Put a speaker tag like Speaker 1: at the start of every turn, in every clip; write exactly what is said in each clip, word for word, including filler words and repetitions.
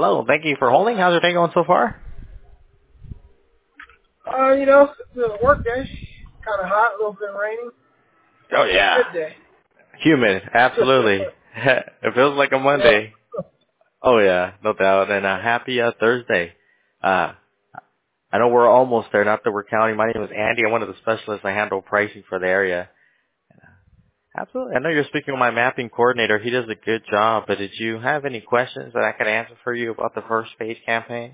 Speaker 1: Hello, thank you for holding. How's your day going so far?
Speaker 2: Uh, you know, it's a work day. Kind of hot, a little bit raining.
Speaker 1: Oh
Speaker 2: It's a
Speaker 1: yeah,
Speaker 2: good day.
Speaker 1: humid, absolutely. It feels like a
Speaker 2: Yeah.
Speaker 1: Monday. Oh yeah, no doubt. And a happy uh, Thursday. Uh, I know we're almost there. Not that we're counting. My name is Andy. I'm one of the specialists. I handle pricing for the area. Absolutely. I know you're speaking with my mapping coordinator. He does a good job. But did you have any questions that I could answer for you about the first page campaign?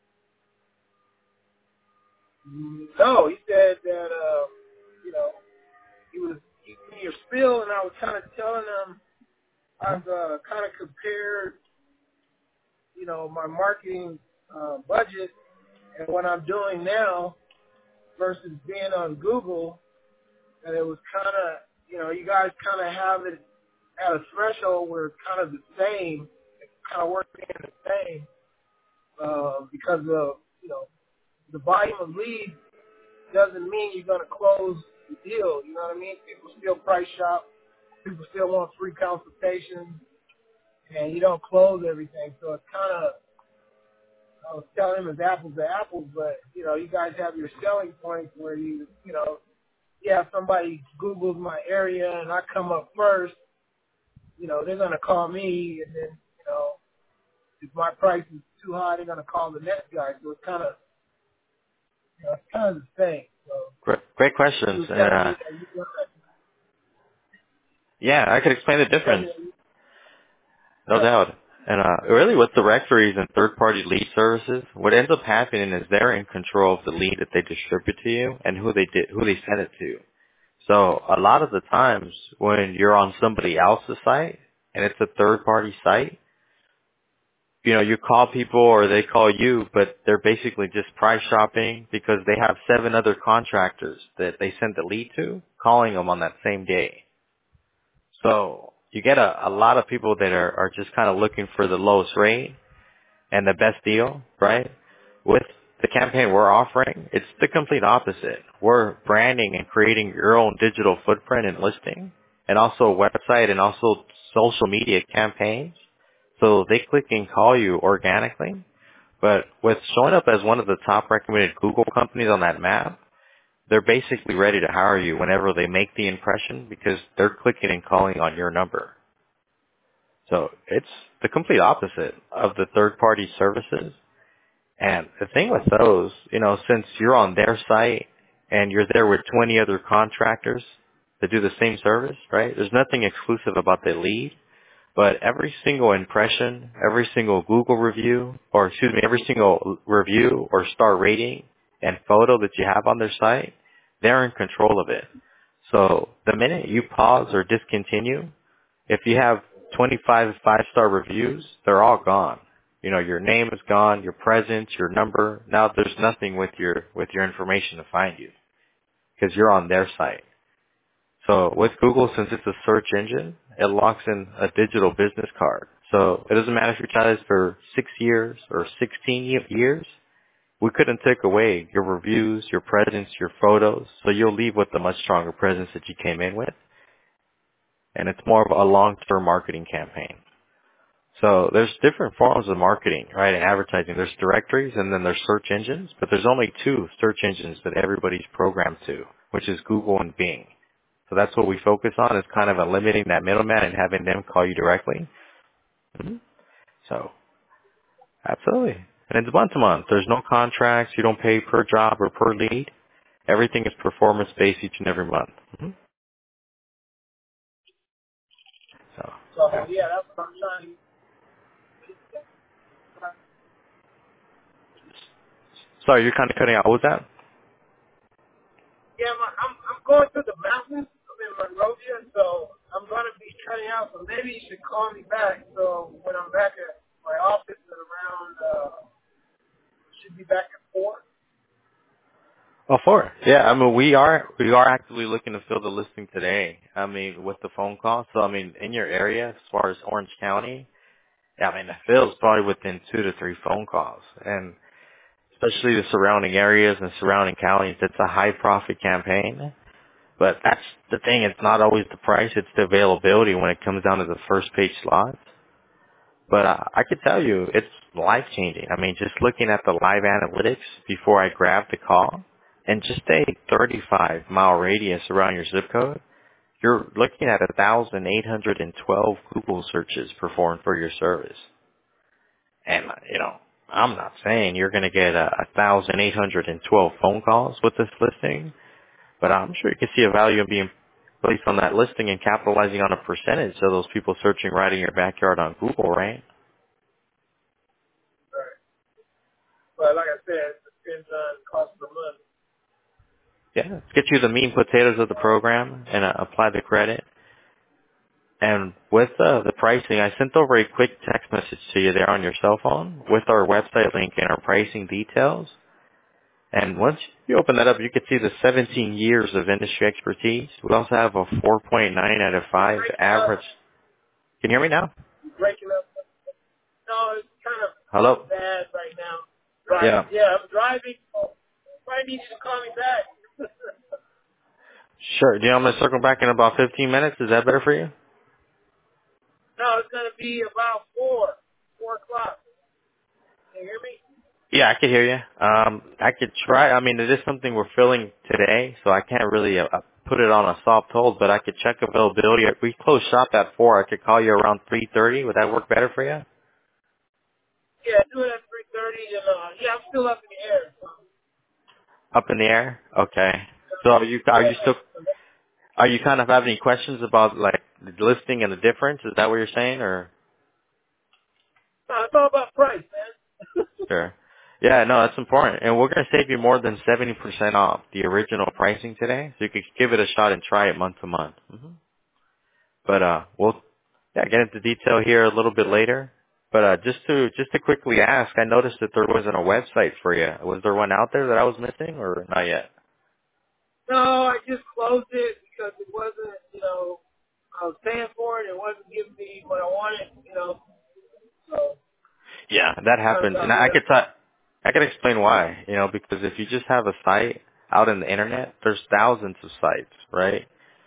Speaker 2: No, he said that, uh, you know, he was giving me your spiel, and I was kind of telling him I've uh, kind of compared, you know, my marketing uh, budget and what I'm doing now versus being on Google, and it was kind of, you know, you guys kind of have it at a threshold where it's kind of the same, it's kind of working the same uh, because of, you know, the volume of leads doesn't mean you're going to close the deal. You know what I mean? People still price shop. People still want free consultations, and you don't close everything. So it's kind of, I was telling him it's apples to apples, but, you know, you guys have your selling points where you, you know, yeah, if somebody Googles my area and I come up first, you know, they're going to call me, and then, you know, if my price is too high, they're going to call the next guy. So it's kind of, you know, it's kind of the same. So
Speaker 1: Great, great
Speaker 2: he
Speaker 1: questions.
Speaker 2: was
Speaker 1: And
Speaker 2: telling
Speaker 1: uh,
Speaker 2: me that you want to,
Speaker 1: yeah, I could explain the
Speaker 2: he was telling
Speaker 1: difference.
Speaker 2: me that you,
Speaker 1: No doubt. And uh, really with directories and third-party lead services, what ends up happening is they're in control of the lead that they distribute to you and who they did, who they send it to. So a lot of the times when you're on somebody else's site and it's a third-party site, you know, you call people or they call you, but they're basically just price shopping because they have seven other contractors that they sent the lead to, calling them on that same day. So you get a, a lot of people that are, are just kind of looking for the lowest rate and the best deal, right? With the campaign we're offering, it's the complete opposite. We're branding and creating your own digital footprint and listing, and also a website and also social media campaigns. So they click and call you organically. But with showing up as one of the top recommended Google companies on that map, they're basically ready to hire you whenever they make the impression because they're clicking and calling on your number. So it's the complete opposite of the third party services. And the thing with those, you know, since you're on their site and you're there with twenty other contractors that do the same service, right? There's nothing exclusive about the lead, but every single impression, every single Google review, or excuse me, every single review or star rating and photo that you have on their site, they're in control of it. So the minute you pause or discontinue, if you have twenty-five five-star reviews, they're all gone. You know, your name is gone, your presence, your number. Now there's nothing with your with your information to find you because you're on their site. So with Google, since it's a search engine, it locks in a digital business card. So it doesn't matter if you're trying this for six years or sixteen ye- years. We couldn't take away your reviews, your presence, your photos. So you'll leave with a much stronger presence that you came in with. And it's more of a long-term marketing campaign. So there's different forms of marketing, right, and advertising. There's directories and then there's search engines, but there's only two search engines that everybody's programmed to, which is Google and Bing. So that's what we focus on is kind of eliminating that middleman and having them call you directly. hmm So absolutely. And it's month to month. There's no contracts. You don't pay per job or per lead. Everything is performance-based each and every month. hmm So,
Speaker 2: so
Speaker 1: yeah.
Speaker 2: yeah, that's what I'm trying to.
Speaker 1: Sorry, you're kind of cutting out. What was that?
Speaker 2: Yeah, my, I'm I'm going through the mountains. I'm in Monrovia, so I'm going to be cutting out. So maybe you should call me back. So when I'm back at my office at around, uh, should be back at four.
Speaker 1: Oh, four. Yeah, I mean, we are we are actively looking to fill the listing today. I mean, with the phone call. So, I mean, in your area, as far as Orange County, yeah, I mean, the fill's probably within two to three phone calls, and especially the surrounding areas and surrounding counties, it's a high profit campaign. But that's the thing; it's not always the price; it's the availability when it comes down to the first page slots. But uh, I could tell you, it's life changing. I mean, just looking at the live analytics before I grabbed the call, and just a thirty-five mile radius around your zip code, you're looking at one thousand eight hundred twelve Google searches performed for your service. And, uh, you know, I'm not saying you're going to get uh, one thousand eight hundred twelve phone calls with this listing, but I'm sure you can see a value in being placed on that listing and capitalizing on a percentage of those people searching right in your backyard on Google, right?
Speaker 2: Right. But like I said, it depends on cost per month.
Speaker 1: Yeah, let's get you the meat and potatoes of the program and uh, apply the credit. And with uh, the pricing, I sent over a quick text message to you there on your cell phone with our website link and our pricing details. And once you open that up, you can see the seventeen years of industry expertise. We also have a four point nine out of five
Speaker 2: Breaking up.
Speaker 1: average. Can you hear me now?
Speaker 2: Breaking up. No, it's kind of
Speaker 1: Hello?
Speaker 2: bad right now. Right.
Speaker 1: Yeah.
Speaker 2: Yeah, I'm driving. Oh, I need you to call me back.
Speaker 1: Sure. Do you want me to circle back in about fifteen minutes? Is that better for you?
Speaker 2: No, it's going to be about four. Four o'clock. Can you hear me?
Speaker 1: Yeah, I could hear you. Um, I could try. I mean, it is something we're filling today, so I can't really uh, put it on a soft hold, but I could check availability. If we close shop at four, I could call you around three thirty. Would that work better for you?
Speaker 2: Yeah, do it at three thirty. And uh, yeah, I'm still up in the air. So.
Speaker 1: Up in the air? Okay. So are you are you still
Speaker 2: Yeah.
Speaker 1: are you kind of have any questions about like the listing and the difference? Is that what you're saying, or?
Speaker 2: No, it's all about price, man.
Speaker 1: Sure. Yeah, no, that's important. And we're going to save you more than seventy percent off the original pricing today, so you could give it a shot and try it month to month. hmm But, uh, we'll, yeah, get into detail here a little bit later. But, uh, just to, just to quickly ask, I noticed that there wasn't a website for you. Was there one out there that I was missing, or not yet?
Speaker 2: No, I just closed it because it wasn't, you know, I was paying for it. It wasn't giving me what I wanted, you know. So
Speaker 1: Yeah, that
Speaker 2: kind of
Speaker 1: happens. And
Speaker 2: got
Speaker 1: I
Speaker 2: rid of
Speaker 1: could,
Speaker 2: it.
Speaker 1: t- I could explain why, you know, because if you just have a site out in the internet, there's thousands of sites, right?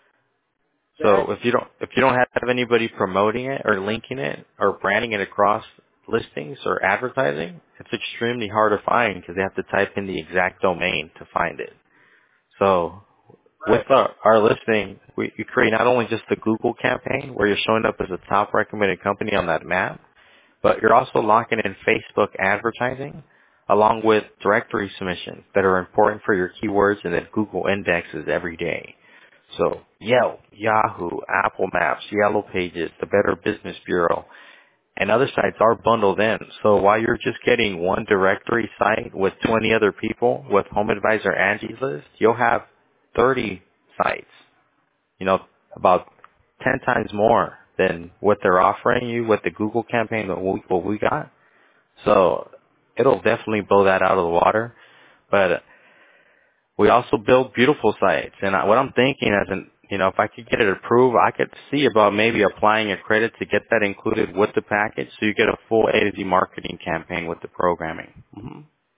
Speaker 1: So if
Speaker 2: Exactly.
Speaker 1: you don't if you don't have anybody promoting it or linking it or branding it across listings or advertising, it's extremely hard to find because they have to type in the exact domain to find it. So with
Speaker 2: Right.
Speaker 1: our, our listing, we, we create not only just the Google campaign where you're showing up as a top recommended company on that map, but you're also locking in Facebook advertising along with directory submissions that are important for your keywords and that Google indexes every day. So Yelp, Yahoo, Apple Maps, Yellow Pages, the Better Business Bureau, and other sites are bundled in. So while you're just getting one directory site with twenty other people with Home Advisor Angie's List, you'll have thirty sites, you know, about ten times more than what they're offering you with the Google campaign that we, what we got. So it'll definitely blow that out of the water. But we also build beautiful sites. And I, what I'm thinking as an, you know, if I could get it approved, I could see about maybe applying a credit to get that included with the package so you get a full A to Z marketing campaign with the programming. hmm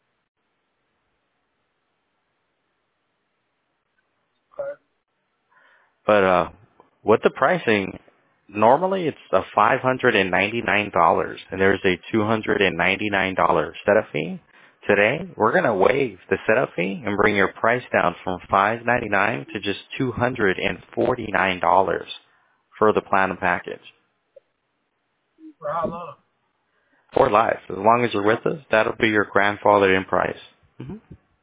Speaker 2: Okay.
Speaker 1: But, uh, with the pricing, normally it's a five hundred ninety-nine dollars and there's a two hundred ninety-nine dollars setup fee. Today, we're going to waive the setup fee and bring your price down from five hundred ninety-nine dollars to just two hundred forty-nine dollars for the platinum package.
Speaker 2: For how long?
Speaker 1: For life. As long as you're with us, that'll be your grandfathered in price. hmm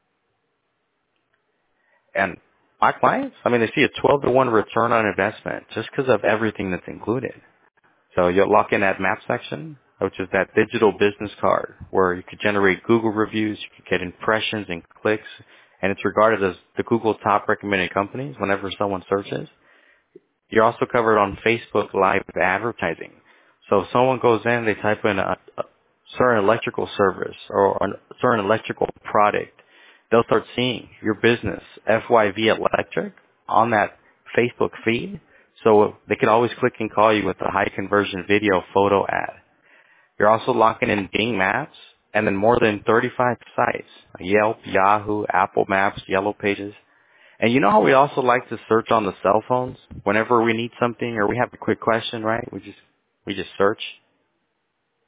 Speaker 1: And my clients, I mean, they see a twelve to one return on investment just because of everything that's included. So you'll lock in that map section, which is that digital business card where you could generate Google reviews, you could get impressions and clicks, and it's regarded as the Google top recommended companies whenever someone searches. You're also covered on Facebook Live advertising. So if someone goes in, they type in a, a certain electrical service or a certain electrical product, they'll start seeing your business, F Y V Electric, on that Facebook feed. So they can always click and call you with a high conversion video photo ad. You're also locking in Bing Maps and then more than thirty-five sites, Yelp, Yahoo, Apple Maps, Yellow Pages. And you know how we also like to search on the cell phones whenever we need something or we have a quick question, right? We just we just search.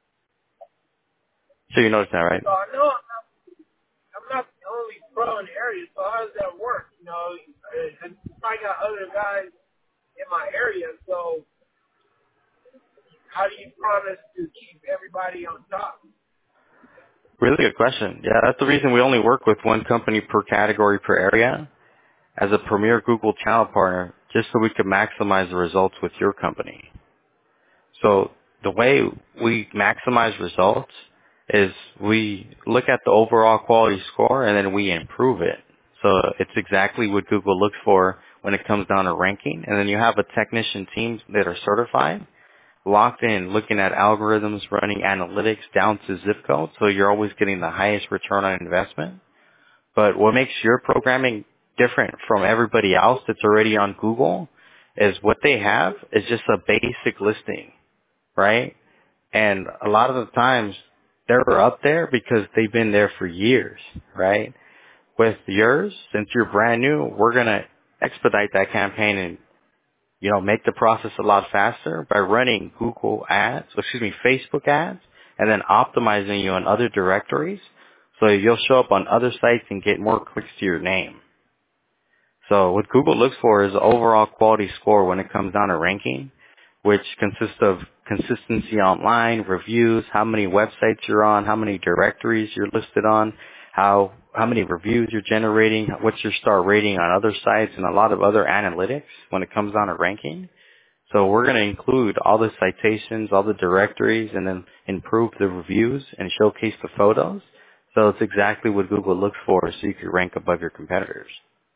Speaker 1: So you noticed that, right?
Speaker 2: So I know I'm not, I'm not the only pro in the area. So how does that work? You know, I, I got other guys in my area. So how do you promise to keep everybody on top?
Speaker 1: Really good question. Yeah, that's the reason we only work with one company per category per area as a premier Google channel partner, just so we could maximize the results with your company. So the way we maximize results is we look at the overall quality score and then we improve it. So it's exactly what Google looks for when it comes down to ranking. And then you have a technician team that are certified, locked in, looking at algorithms, running analytics down to zip code. So you're always getting the highest return on investment. But what makes your programming different from everybody else that's already on Google is what they have is just a basic listing, right? And a lot of the times they're up there because they've been there for years, right? With yours, since you're brand new, we're going to expedite that campaign and, you know, make the process a lot faster by running Google ads, excuse me, Facebook ads, and then optimizing you on other directories. So you'll show up on other sites and get more clicks to your name. So what Google looks for is the overall quality score when it comes down to ranking, which consists of consistency online, reviews, how many websites you're on, how many directories you're listed on, how how many reviews you're generating, what's your star rating on other sites, and a lot of other analytics when it comes down to ranking. So we're going to include all the citations, all the directories, and then improve the reviews and showcase the photos. So it's exactly what Google looks for so you can rank above your competitors.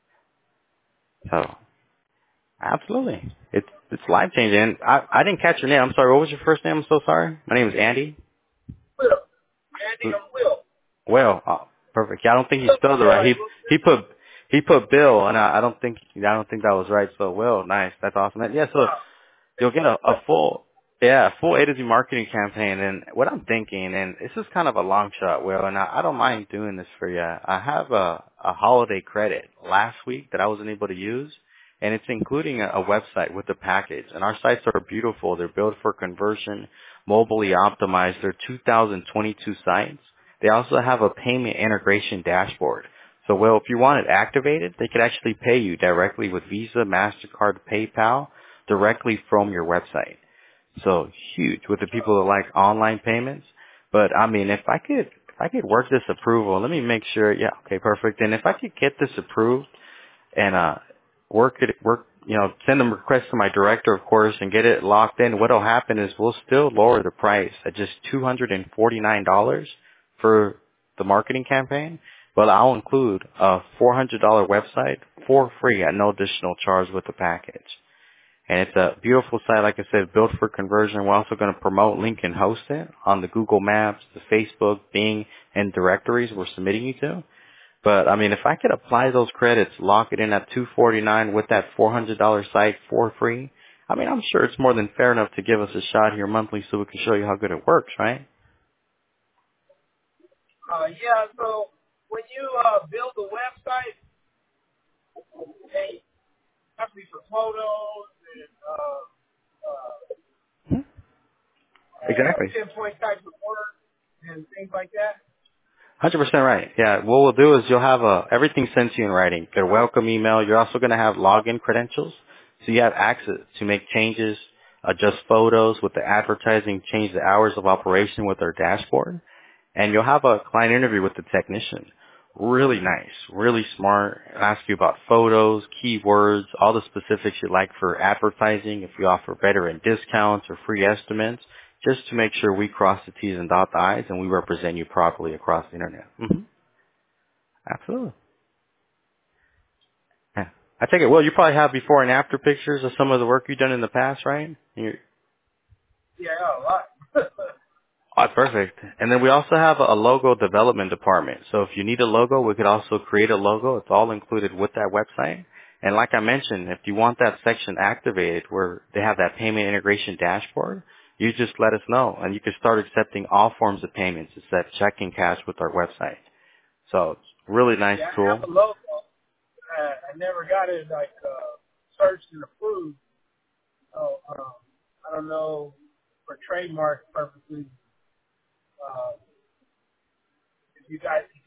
Speaker 1: So absolutely. It's it's life changing. And I I didn't catch your name. I'm sorry. What was your first name? I'm so sorry. My name is Andy.
Speaker 2: Will. Andy, I'm Will.
Speaker 1: Well, oh, perfect. Yeah, I don't think he
Speaker 2: Will,
Speaker 1: spelled it
Speaker 2: yeah,
Speaker 1: right. He
Speaker 2: like, Will
Speaker 1: he
Speaker 2: Smith.
Speaker 1: put he put Bill, and I, I don't think I don't think that was right. So Will, nice. That's awesome. Yeah. So
Speaker 2: Wow.
Speaker 1: you'll get a, a full, yeah, a full A to Z marketing campaign. And what I'm thinking, and this is kind of a long shot, Will, and I, I don't mind doing this for you. I have a, a holiday credit last week that I wasn't able to use, and it's including a, a website with the package. And our sites are beautiful. They're built for conversion, mobilely optimized. They're two thousand twenty-two sites. They also have a payment integration dashboard. So, Will, if you want it activated, they could actually pay you directly with Visa, MasterCard, PayPal, directly from your website. So huge with the people that like online payments. But I mean, if I could, if I could work this approval, let me make sure. Yeah, okay, perfect. And if I could get this approved and uh work it, work, you know, send them requests to my director, of course, and get it locked in. What'll happen is we'll still lower the price at just two hundred and forty nine dollars for the marketing campaign. But I'll include a four hundred dollar website for free at no additional charge with the package. And it's a beautiful site, like I said, built for conversion. We're also going to promote, link, and host it on the Google Maps, the Facebook, Bing, and directories we're submitting you to. But, I mean, if I could apply those credits, lock it in at two hundred forty-nine dollars with that four hundred dollar site for free, I mean, I'm sure it's more than fair enough to give us a shot here monthly so we can show you how good it works, right?
Speaker 2: Uh, yeah, so when you uh, build a website, hey, have to be for photos and uh, uh,
Speaker 1: Hmm.
Speaker 2: uh,
Speaker 1: Exactly.
Speaker 2: pinpoint types of work and things like that.
Speaker 1: one hundred percent right. Yeah, what we'll do is you'll have a, everything sent to you in writing. Your welcome email. You're also going to have login credentials. So you have access to make changes, adjust photos with the advertising, change the hours of operation with our dashboard. And you'll have a client interview with the technician. Really nice, really smart. Ask you about photos, keywords, all the specifics you like for advertising, if you offer better in discounts or free estimates, just to make sure we cross the T's and dot the I's and we represent you properly across the internet. hmm Absolutely. Yeah. I take it, well, you probably have before and after pictures of some of the work you've done in the past, right? You're,
Speaker 2: Yeah, a lot.
Speaker 1: Oh, perfect. And then we also have a logo development department. So if you need a logo, we could also create a logo. It's all included with that website. And like I mentioned, if you want that section activated where they have that payment integration dashboard, you just let us know and you can start accepting all forms of payments. It's that checking cash with our website. So it's a really nice
Speaker 2: Yeah, I have
Speaker 1: tool.
Speaker 2: a logo. Uh, I never got it like uh, searched and approved. So um, I don't know for trademark purposes. Uh,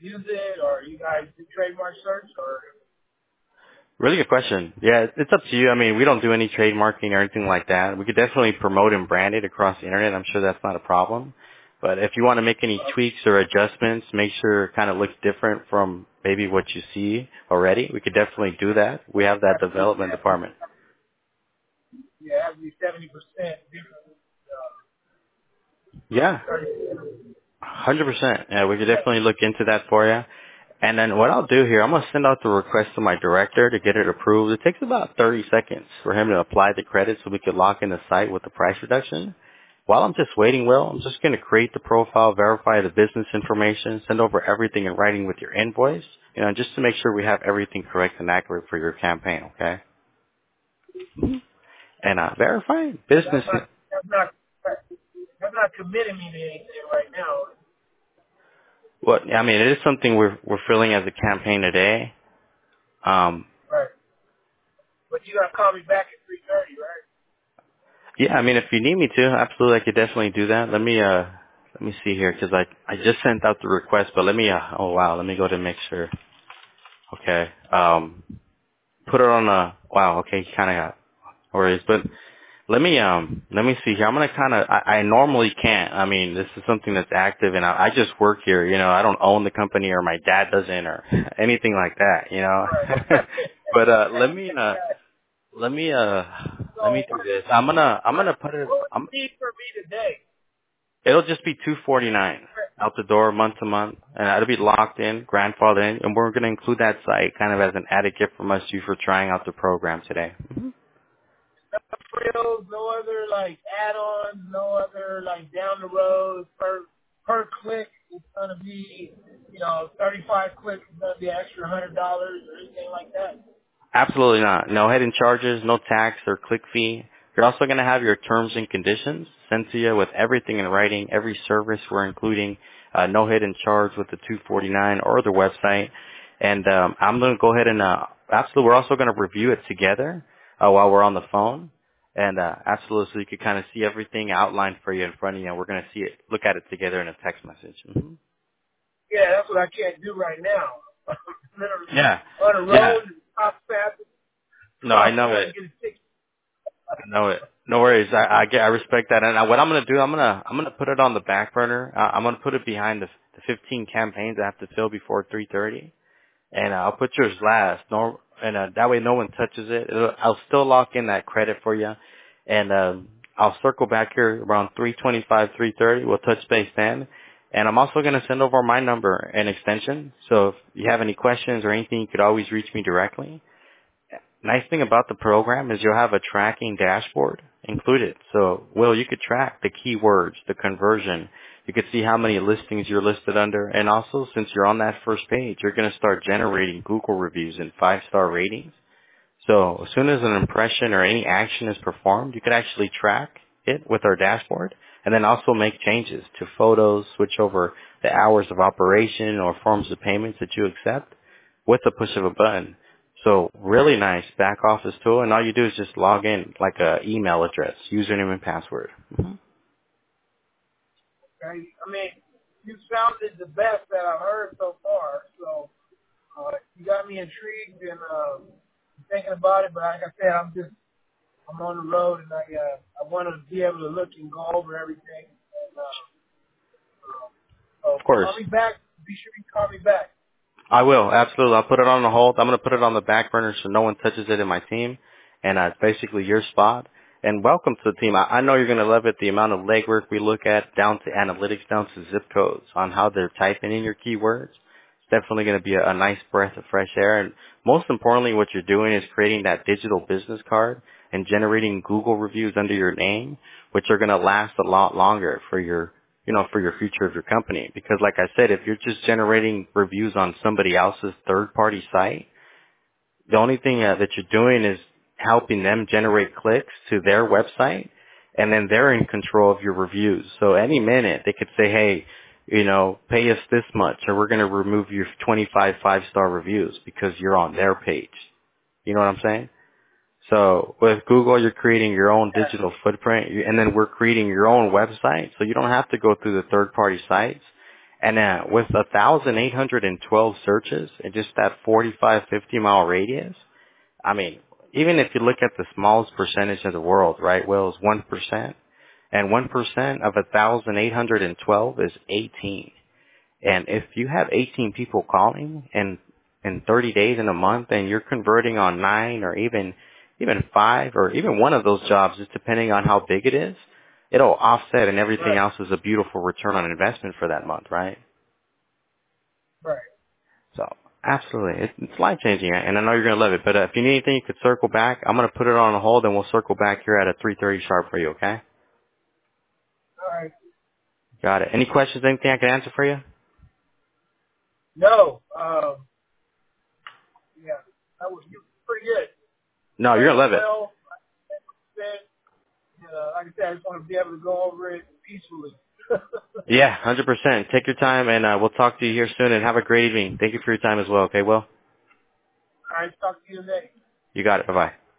Speaker 2: use it, or you guys do trademark search, or?
Speaker 1: Really good question. Yeah, it's up to you. I mean, we don't do any trademarking or anything like that. We could definitely promote and brand it across the internet. I'm sure that's not a problem. But if you want to make any tweaks or adjustments, make sure it kind of looks different from maybe what you see already, we could definitely do that. We have that development department.
Speaker 2: Yeah, it has to be seventy percent different.
Speaker 1: Yeah, one hundred percent. Yeah, we could definitely look into that for you. And then what I'll do here, I'm going to send out the request to my director to get it approved. It takes about thirty seconds for him to apply the credit so we could lock in the site with the price reduction. While I'm just waiting, Will, I'm just going to create the profile, verify the business information, send over everything in writing with your invoice, you know, just to make sure we have everything correct and accurate for your campaign, okay? And uh, verify business.
Speaker 2: That's not, that's not, that's not committing me to anything right now.
Speaker 1: What I mean, it is something we're we're filling as a campaign today. Um,
Speaker 2: Right. But you gotta call me back at three thirty, right?
Speaker 1: Yeah, I mean, if you need me to, absolutely, I could definitely do that. Let me, uh, let me see here, because I, I just sent out the request, but let me, uh, oh wow, let me go to make sure. Okay, um, put it on a, wow, okay, you kind of got worries, but let me, um, let me see here. I'm gonna kind of, I, I normally can't. I mean, this is something that's active, and I, I just work here. You know, I don't own the company, or my dad doesn't, or anything like that. You know,
Speaker 2: Right.
Speaker 1: but uh, let me, uh,
Speaker 2: Yeah.
Speaker 1: let me, uh, let
Speaker 2: So
Speaker 1: me do this. I'm gonna, I'm
Speaker 2: what
Speaker 1: gonna put it.
Speaker 2: what would
Speaker 1: I'm
Speaker 2: you need for me today?
Speaker 1: It'll just be two forty nine out the door month to month, and it'll be locked in, grandfathered in, and we're going to include that site kind of as an added gift from us to you for trying out the program today.
Speaker 2: No frills, no other like add-ons, no other like down the road per per click. It's gonna be, you know, thirty-five clicks is gonna be an extra hundred dollars or anything like that.
Speaker 1: Absolutely not. No hidden charges, no tax or click fee. You're also going to have your terms and conditions sent to you with everything in writing, every service we're including, uh, no hidden charge with the two forty nine or the website. And um, I'm going to go ahead and uh, absolutely, we're also going to review it together uh, while we're on the phone. And uh, absolutely, so you can kind of see everything outlined for you in front of you. And we're going to see it, look at it together in a text message. hmm
Speaker 2: Yeah, that's what I can't do right now. Literally
Speaker 1: Yeah,
Speaker 2: on the
Speaker 1: yeah.
Speaker 2: road, top fast,
Speaker 1: No, I
Speaker 2: trying
Speaker 1: know
Speaker 2: trying
Speaker 1: it.
Speaker 2: to get a ticket.
Speaker 1: No, it. No worries. I, I get. I respect that. And I, what I'm gonna do, I'm gonna, I'm gonna put it on the back burner. Uh, I'm gonna put it behind the, the fifteen campaigns I have to fill before three thirty, and uh, I'll put yours last. No, and uh, that way no one touches it. It'll, I'll still lock in that credit for you, and um, I'll circle back here around three twenty-five, three thirty. We'll touch base then. And I'm also going to send over my number and extension. So if you have any questions or anything, you could always reach me directly. Nice thing about the program is you'll have a tracking dashboard included. So, Will, you could track the keywords, the conversion. You could see how many listings you're listed under. And also, since you're on that first page, you're going to start generating Google reviews and five-star ratings. So, as soon as an impression or any action is performed, you could actually track it with our dashboard and then also make changes to photos, switch over the hours of operation or forms of payments that you accept with the push of a button. So really nice back office tool, and all you do is just log in like a email address, username and password. hmm
Speaker 2: Okay? I mean, you sounded the best that I've heard so far. So uh, you got me intrigued and uh, thinking about it. But like I said, I'm just I'm on the road and I uh, I want to be able to look and go over everything. And, uh, so
Speaker 1: Of course.
Speaker 2: call me back. Be sure you call me back.
Speaker 1: I will, absolutely. I'll put it on the hold. I'm going to put it on the back burner so no one touches it in my team. And uh, it's basically your spot. And welcome to the team. I, I know you're going to love it, the amount of legwork we look at, down to analytics, down to zip codes on how they're typing in your keywords. It's definitely going to be a, a nice breath of fresh air. And most importantly, what you're doing is creating that digital business card and generating Google reviews under your name, which are going to last a lot longer for your you know, for your future of your company. Because like I said, if you're just generating reviews on somebody else's third party site, the only thing uh, that you're doing is helping them generate clicks to their website, and then they're in control of your reviews. So any minute they could say, hey, you know, pay us this much or we're going to remove your twenty-five five-star reviews because you're on their page. You know what I'm saying? So with Google, you're creating your own digital footprint, and then we're creating your own website, so you don't have to go through the third-party sites. And uh, with one thousand eight hundred twelve searches in just that forty-five, fifty mile radius, I mean, even if you look at the smallest percentage of the world, right, Will, is one percent. And one percent of one thousand eight hundred twelve is eighteen. And if you have eighteen people calling in, in thirty days in a month and you're converting on nine or even, even five or even one of those jobs, just depending on how big it is, it'll offset and everything
Speaker 2: Right.
Speaker 1: else is a beautiful return on investment for that month, right?
Speaker 2: Right.
Speaker 1: So, absolutely. It's, it's life-changing, and I know you're going to love it. But uh, if you need anything, you could circle back. I'm going to put it on hold, and we'll circle back here at a three thirty sharp for you, okay?
Speaker 2: All right.
Speaker 1: Got it. Any questions, anything I can answer for you?
Speaker 2: No. Um, yeah. That was you pretty good.
Speaker 1: No, you're going to love it.
Speaker 2: Well, said, uh, like I said, I just want to be able to go over it peacefully.
Speaker 1: Yeah, one hundred percent. Take your time, and uh, we'll talk to you here soon, and have a great evening. Thank you for your time as well, okay, Will?
Speaker 2: All right. Talk to you next.
Speaker 1: You got it. Bye-bye.